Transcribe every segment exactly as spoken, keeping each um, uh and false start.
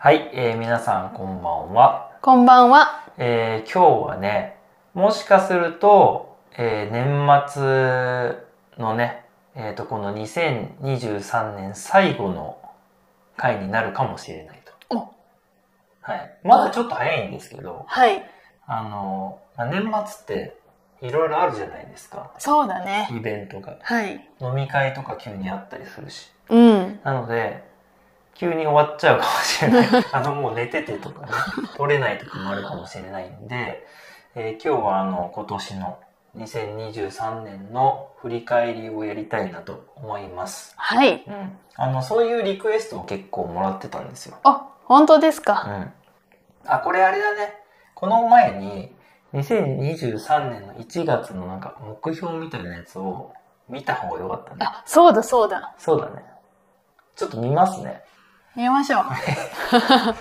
はい、えー、皆さんこんばんは。 こんばんは。 えー、今日はね、もしかすると、えー、年末のね、えーと、このにせんにじゅうさんねん最後の回になるかもしれないと。 おはい。まだちょっと早いんですけど、 はい。 あの、まあ、年末っていろいろあるじゃないですか。 そうだね。 イベントが。 はい。 飲み会とか急にあったりするし。 うん。 なので、急に終わっちゃうかもしれない。あの、もう寝ててとかね、取れない時もあるかもしれないんで、えー今日はあの、今年のにせんにじゅうさんねんの振り返りをやりたいなと思います。 はい。 うん。あの、そういうリクエストを結構もらってたんですよ。 あ、本当ですうか。 ん。あ、これあれだね。この前に、にせんにじゅうさんねんのいちがつのなんか目標みたいなやつを見た方がよかったね。 あ、そうだそうだ。 そうだね。ちょっと見ますね。 見ましょう。 はい。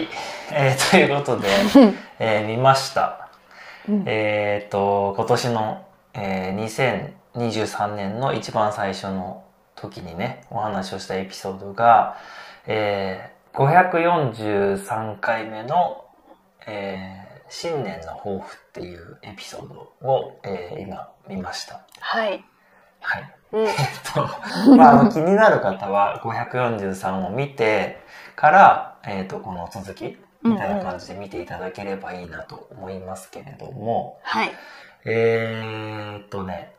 えー、ということで、えー見ました。 うんえっと、今年の、えーにせんにじゅうさんねんの一番最初の時にね、お話をしたエピソードが、えーごひゃくよんじゅうさんかいめの、えー新年の抱負っていうエピソードを、えー今見ました。 はい。 はい。 うん。 えっと、まあ、あの気になる方はごひゃくよんじゅうさんを見てから、えっと、この続きみたいな感じで見ていただければいいなと思いますけれども、 はい。 えーっとね、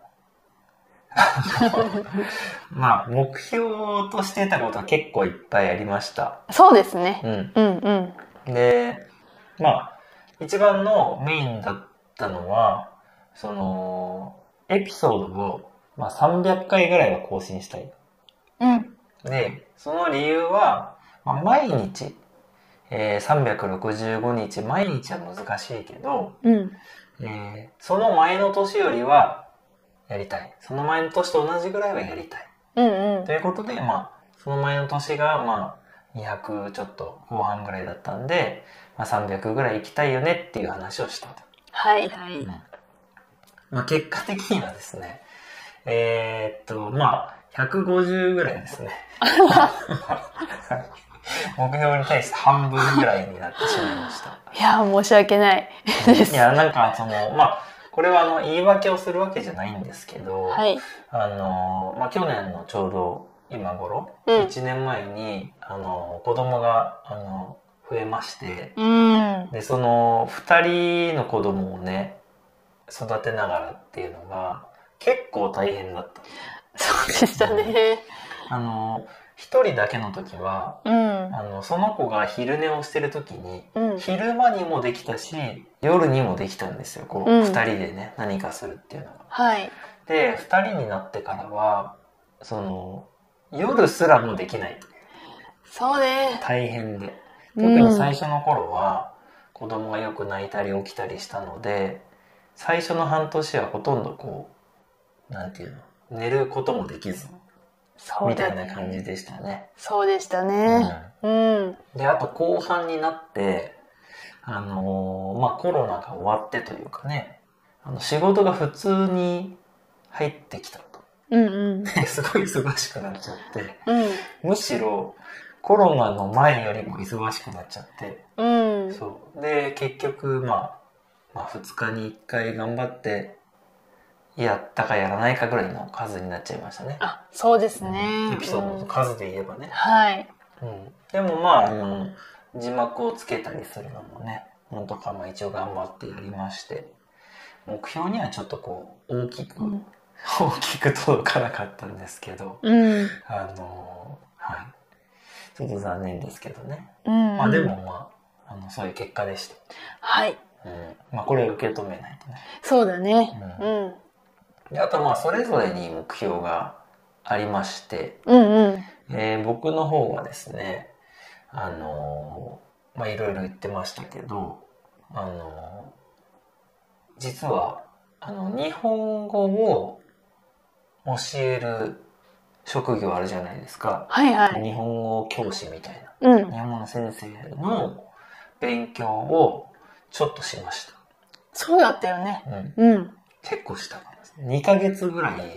まあ、目標としてたことは結構いっぱいありました。 そうですね。 うん。 うんうん。 で、まあ、一番のメインだったのは、その、エピソードを、まあ、さんびゃっかいぐらいは更新したい。 うん。 で、その理由は、まあ、毎日、えーさんびゃくろくじゅうごにち、毎日は難しいけど、 うん。 えーその前の年よりはやりたい。その前の年と同じぐらいはやりたい。 うんうんと。いうことで、まあ、その前の年が、まあ、にひゃくちょっと後半ぐらいだったんで、まあ、さんびゃくぐらい行きたいよねっていう話をしたと。 はいはい。 まあ、結果的にはですね、えーっと、まあ、ひゃくごじゅうぐらいですね。目標に対して半分ぐらいになってしまいました。 いや、申し訳ないです。 いや、なんかその、まあ、これはあの、言い訳をするわけじゃないんですけど、 はい。 あの、まあ、去年のちょうど今頃、 うんいちねんまえに、あの、子供が、あの、増えまして、 うん。 で、その、二人の子供をね、育てながらっていうのが、結構大変だった。 そうでしたね。 あの、一人だけの時は、 うん。 あの、その子が昼寝をしてる時に、 うん。 昼間にもできたし、夜にもできたんですよ。こう、 うん二人でね、何かするっていうのが。 はい。 で、二人になってからは、その、夜すらもできない。 そうね。 大変で。特に最初の頃は、子供がよく泣いたり起きたりしたので、最初の半年はほとんどこう、なんていうの、寝ることもできず、みたいな感じでしたね。 そうでしたね。うん。 で、あと後半になって、あのーまあ、コロナが終わってというかね、あの仕事が普通に入ってきたと。 うんうん。 すごい忙しくなっちゃって、 うん。 むしろコロナの前よりも忙しくなっちゃって、 うん。 そう。で、結局、まあ、まあ、ふつかにいっかい頑張って、やったかやらないかぐらいの数になっちゃいましたね。 あ、そうですね。 エピソードの数で言えばね。 はい。 うん。でもまあ、あの、字幕をつけたりするのもね、なんとかまあ一応頑張ってやりまして、目標にはちょっとこう、大きく、 うん大きく届かなかったんですけど、 うん。 あの、はい。ちょっと残念ですけどね。 うん。 まあでもまあ、あの、そういう結果でした。 はい。 うん。まあこれを受け止めないとね。 そうだね。 ううん。 であとまあそれぞれに目標がありまして、 うんうん。 えー僕の方はですね、あのーまあいろいろ言ってましたけど、あのー実は、あの、日本語を教える職業あるじゃないですか。 はいはい。 日本語教師みたいな。 うん。 日本語の先生の勉強をちょっとしましそうだったよね。 た。うん。 うん。 結構したかな。にかげつぐらい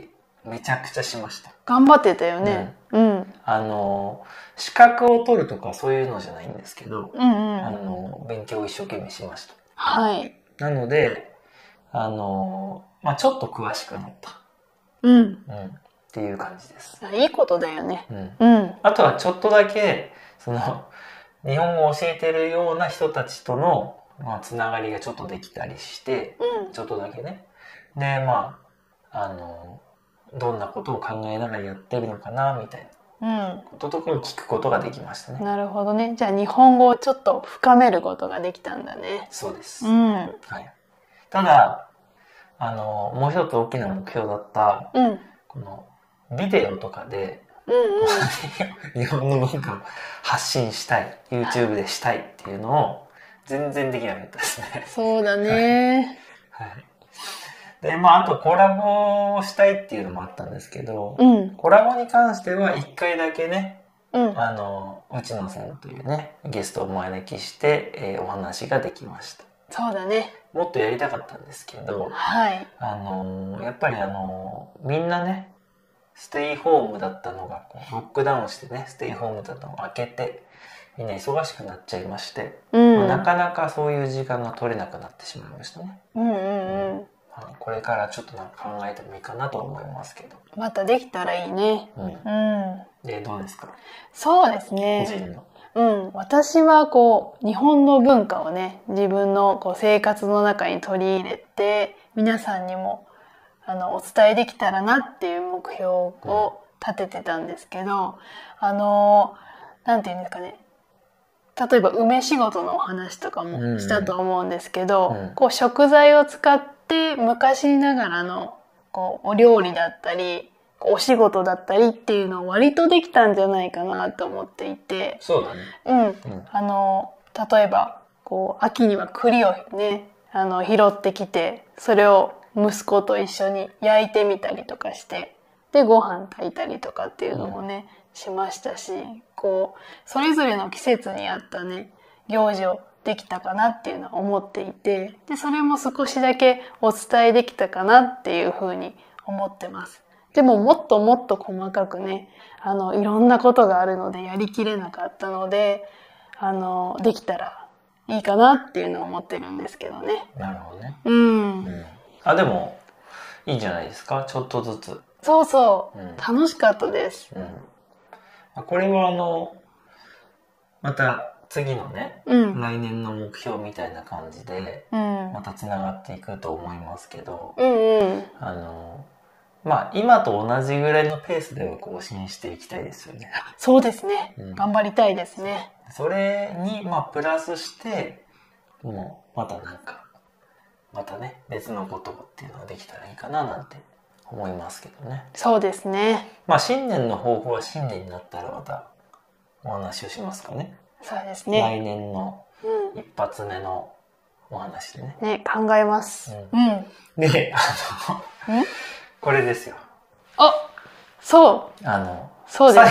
めちゃくちゃしました。 頑張ってたよね。うん。うん、 あの、資格を取るとかそういうのじゃないんですけど、 うんうん、 あの、勉強を一生懸命しました。 はい。 なので、あの、まあちょっと詳しくなった。 うん。うん。 っていう感じです。 いいことだよね。 うん。うん。あとはちょっとだけ、その、日本語を教えてるような人たちとの、まあ、つながりがちょっとできたりして、うん、ちょっとだけね。で、まあ、あの、どんなことを考えながらやってるのかな、みたいなこととかを聞くことができましたね。 なるほどね。じゃあ日本語をちょっと深めることができたんだね。 そうです。 うん。 はい。ただ、あの、もう一つ大きな目標だった、うん、この、ビデオとかで、うんうん、日本の文化を発信したい、YouTube でしたいっていうのを全然できなかったですね。 そうだね。 はい。はい。で、まあ、あとコラボをしたいっていうのもあったんですけど、うん、コラボに関しては一回だけね、うん、あの、内野さんというね、ゲストをお招きして、えー、お話ができました。 そうだね。 もっとやりたかったんですけど、 はい。 あの、やっぱりあの、みんなね、ステイホームだったのが、ロックダウンしてね、ステイホームだったのを開けて、みんな忙しくなっちゃいまして、うん、まあ、なかなかそういう時間が取れなくなってしまいましたね。うんうんうん。うん、これからちょっとなんか考えてもいいかなと思いますけど。 またできたらいいね。うん。 うん、で、どうですか？ そうですね。個人の。うん。私はこう、日本の文化をね、自分のこう生活の中に取り入れて、皆さんにもあの、お伝えできたらなっていう目標を立ててたんですけど、うん、あの、なんていうんですかね。例えば梅仕事のお話とかもしたと思うんですけど、うん、こう食材を使って昔ながらのこうお料理だったり、お仕事だったりっていうのを割とできたんじゃないかなと思っていて。 そうだね。 うん。うん、あの、例えば、こう、秋には栗をね、あの、拾ってきて、それを息子と一緒に焼いてみたりとかして、で、ご飯炊いたりとかっていうのもね、うん、しましたし、こう、それぞれの季節に合ったね、行事をできたかなっていうのは思っていて、で、それも少しだけお伝えできたかなっていうふうに思ってます。でももっともっと細かくね、あの、いろんなことがあるのでやりきれなかったので、あの、できたらいいかなっていうのを思ってるんですけどね。 なるほどね。 うん。 うんあ、でも、いいんじゃないですか？ちょっとずつ。 そうそう。うん、楽しかったです。 うん。これはあの、また次のね、うん、来年の目標みたいな感じで、うん、また繋がっていくと思いますけど、うんうん、あの、まあ、今と同じぐらいのペースで更新していきたいですよね。 そうですね。うん、頑張りたいですね。 それに、まあ、プラスして、もう、またなんか、またね、別のことっていうのができたらいいかななんて思いますけどね。 そうですね。 まあ新年の抱負は新年になったらまたお話をしますかね。 そうですね。 来年の一発目のお話でね。 ね、考えます。 うん。うん、で、あの、これですよ。 あ、そう。 あの、 そうです。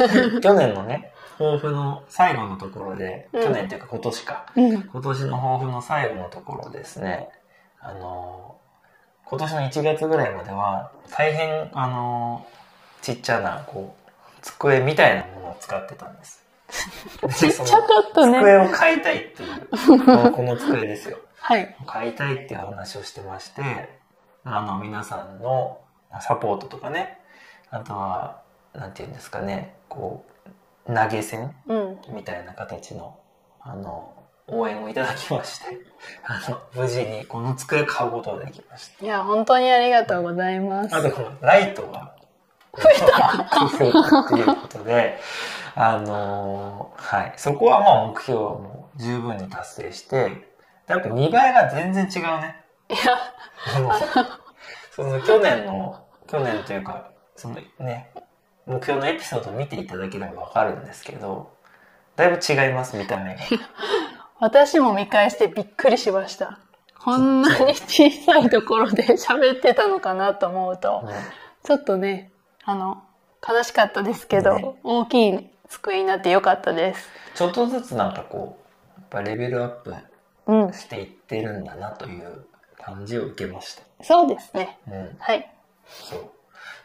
最後、去年のね、抱負の最後のところで、うん、去年というか今年か、うん、今年の抱負の最後のところですね、あの、今年のいちがつぐらいまでは、大変、あの、ちっちゃな、こう、机みたいなものを使ってたんです。 ちっちゃかったね。 机を買いたいっていう、この、この机ですよ。 はい。 買いたいっていう話をしてまして、あの、皆さんのサポートとかね、あとは、なんていうんですかね、こう、投げ銭、うん、みたいな形の、あの、応援をいただきまして、あの、無事にこの机買うことができました。 いや、本当にありがとうございます。 あと、このライトが、 増えた増えたっていうことで、あのー、はい。そこはまあ目標はもう十分に達成して、やっぱ見栄えが全然違うね。 いや、 その去年の、去年というか、そのね、目標のエピソードを見ていただければわかるんですけど、だいぶ違います、見た目が。 私も見返してびっくりしました。こんなに小さいところで喋ってたのかなと思うと、うん、ちょっとね、あの、悲しかったですけど、ね、大きい机になってよかったです。 ちょっとずつなんかこう、やっぱレベルアップしていってるんだなという感じを受けました。 そうですね。 うん、 はい。 そう。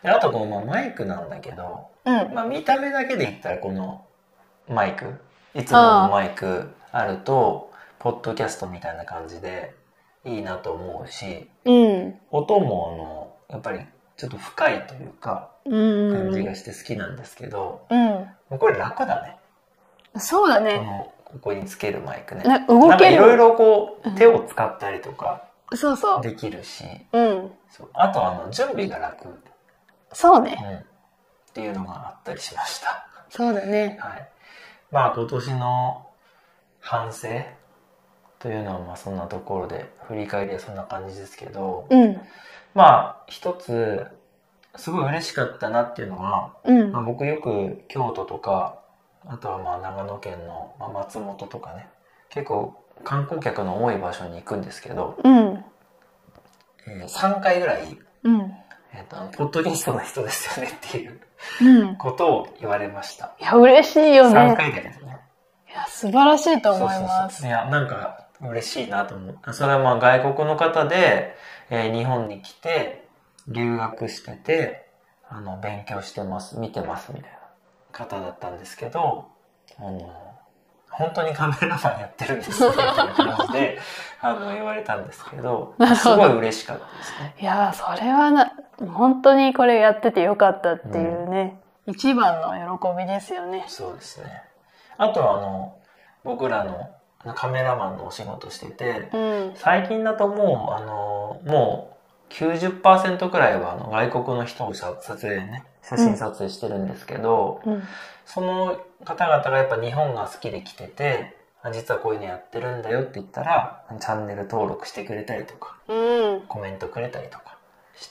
であとこのまあマイクなんだけど、 うん。 まあ見た目だけで言ったらこのマイク、いつものマイクあると、ポッドキャストみたいな感じでいいなと思うし、 うん。 音もあの、やっぱりちょっと深いというか、 うん。 感じがして好きなんですけど、 うん。 もうこれ楽だね。こそうだね。 の、ここにつけるマイクね。 な動なんかける。 いろいろこう、手を使ったりとかそうそう。 できるし、 うん。 そうあとあの、準備が楽、 そうね。 うん、っていうのがあったりしました。 そうだね。 はい。まあ今年の反省というのはまあそんなところで、振り返りはそんな感じですけど、 うん。 まあ一つ、すごい嬉しかったなっていうのは、 うんまあ、。僕よく京都とか、あとはまあ長野県のまあ松本とかね、結構観光客の多い場所に行くんですけど、 うん。 えー、さんかいぐらい、 うん。 えっと、ポッドキャストの人ですよねっていううん。 ことを言われました。 いや、嬉しいよさんね。 かいだけどね。 いや、素晴らしいと思いそうます。 そうそう。いや、なんか嬉しいなと思う。それはまあ外国の方で、えー日本に来て、留学してて、あの、勉強してます、見てますみたいな方だったんですけど、あの、本当にカメラマンやってるんですよみたいな感じで、あの、言われたんですけど、すごい嬉しかったですね。 いや、それはな、本当にこれやっててよかったっていうね、一番の喜びですよね。 そうですね。あとはあの、僕らのカメラマンのお仕事してて、 うん。 最近だともう、あの、もうきゅうじゅっパーセントくらいはあの外国の人を撮影ね、写真撮影してるんですけど、 うん。 その方々がやっぱ日本が好きで来てて、あ実はこういうのやってるんだよって言ったら、チャンネル登録してくれたりとか、 うん。 コメントくれたりとかして、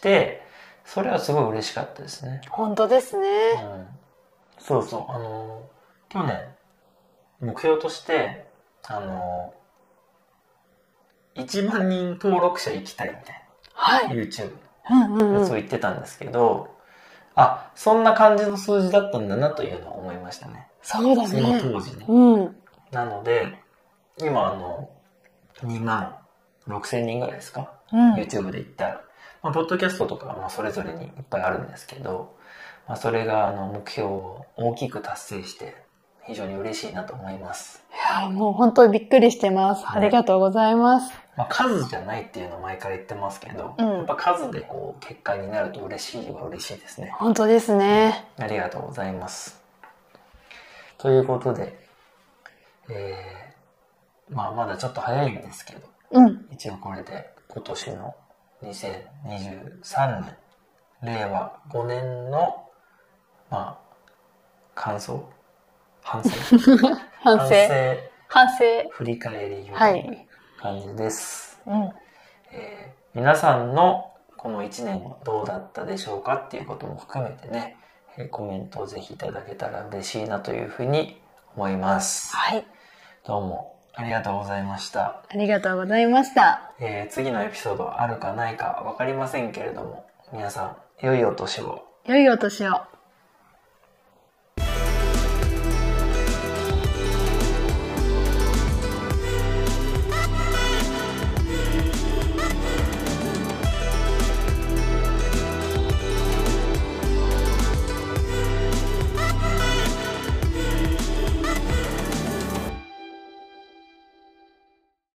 それはすごい嬉しかったですね。 本当ですね。 うん。そうそう、あの、去年、目標として、あの、いちまんにん登録者行きたいみたいはな、 い。 YouTube うんうんうん。 そう言ってたんですけど、あ、そんな感じの数字だったんだなというのを思いましたね。 そうだそのね。 当時ね。 うん。 なので、今あの、にまんろくせんにんぐらいですか、 うん。 YouTube で言ったら。まあ、ポッドキャストとかはまあそれぞれにいっぱいあるんですけど、まあ、それがあの目標を大きく達成して、非常に嬉しいなと思います。 いや、もう本当にびっくりしてます。ありがとうございます。 まあ、数じゃないっていうのを前から言ってますけど、 うんやっぱ数でこう結果になると嬉しいは嬉しいですね。 本当ですね。 ありがとうございます。ということで、えー、まあまだちょっと早いんですけど、 うん。 一応これで今年のにせんにじゅうさんねん、令和ごねんの、まあ、感想反省反省。反省。 振り返りみは。 たいない感じです。 うん。 えー皆さんのこのいちねんはどうだったでしょうかっていうことも含めてね、えーコメントをぜひいただけたら嬉しいなというふうに思います。 はい。 どうもありがとうございました。 ありがとうございました。 えー次のエピソードあるかないかわかりませんけれども、皆さん良いお年を。 良いお年を。